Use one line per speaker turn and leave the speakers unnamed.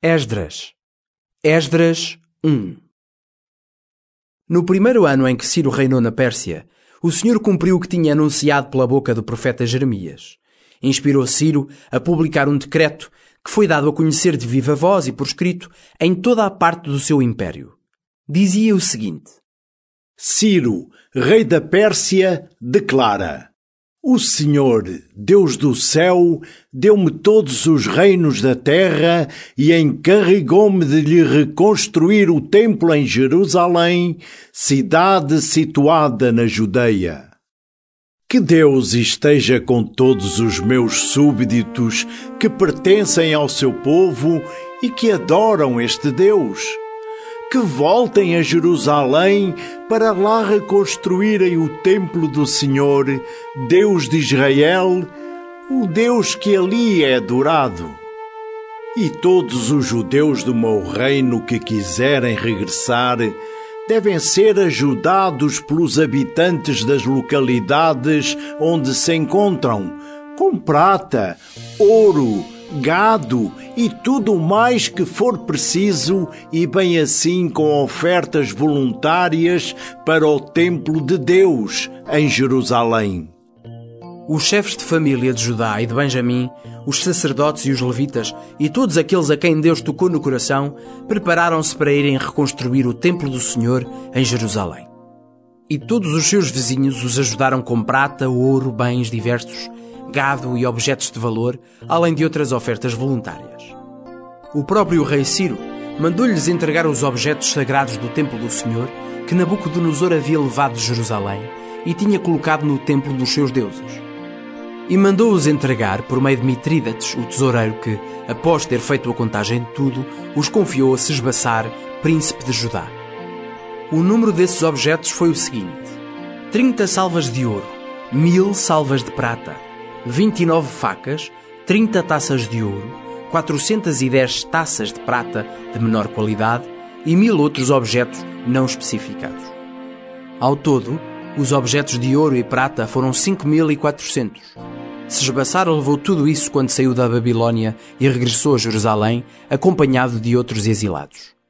Esdras. Esdras 1. No primeiro ano em que Ciro reinou na Pérsia, o Senhor cumpriu o que tinha anunciado pela boca do profeta Jeremias. Inspirou Ciro a publicar um decreto que foi dado a conhecer de viva voz e por escrito em toda a parte do seu império. Dizia o seguinte:
Ciro, rei da Pérsia, declara: O Senhor, Deus do céu, deu-me todos os reinos da terra e encarregou-me de lhe reconstruir o templo em Jerusalém, cidade situada na Judeia. Que Deus esteja com todos os meus súbditos que pertencem ao seu povo e que adoram este Deus. Que voltem a Jerusalém para lá reconstruírem o templo do Senhor, Deus de Israel, o Deus que ali é adorado. E todos os judeus do meu reino que quiserem regressar devem ser ajudados pelos habitantes das localidades onde se encontram, com prata, ouro, gado e tudo mais que for preciso, e bem assim com ofertas voluntárias para o templo de Deus em Jerusalém.
Os chefes de família de Judá e de Benjamim, os sacerdotes e os levitas e todos aqueles a quem Deus tocou no coração, prepararam-se para irem reconstruir o templo do Senhor em Jerusalém. E todos os seus vizinhos os ajudaram com prata, ouro, bens diversos, gado e objetos de valor, além de outras ofertas voluntárias. O próprio rei Ciro mandou-lhes entregar os objetos sagrados do templo do Senhor que Nabucodonosor havia levado de Jerusalém e tinha colocado no templo dos seus deuses. E mandou-os entregar por meio de Mitrídates, o tesoureiro que, após ter feito a contagem de tudo, os confiou a Sesbassar, príncipe de Judá. O número desses objetos foi o seguinte: 30 salvas de ouro, 1000 salvas de prata, 29 facas, 30 taças de ouro, 410 taças de prata de menor qualidade e 1000 outros objetos não especificados. Ao todo, os objetos de ouro e prata foram 5400. Sesbassar levou tudo isso quando saiu da Babilônia e regressou a Jerusalém, acompanhado de outros exilados.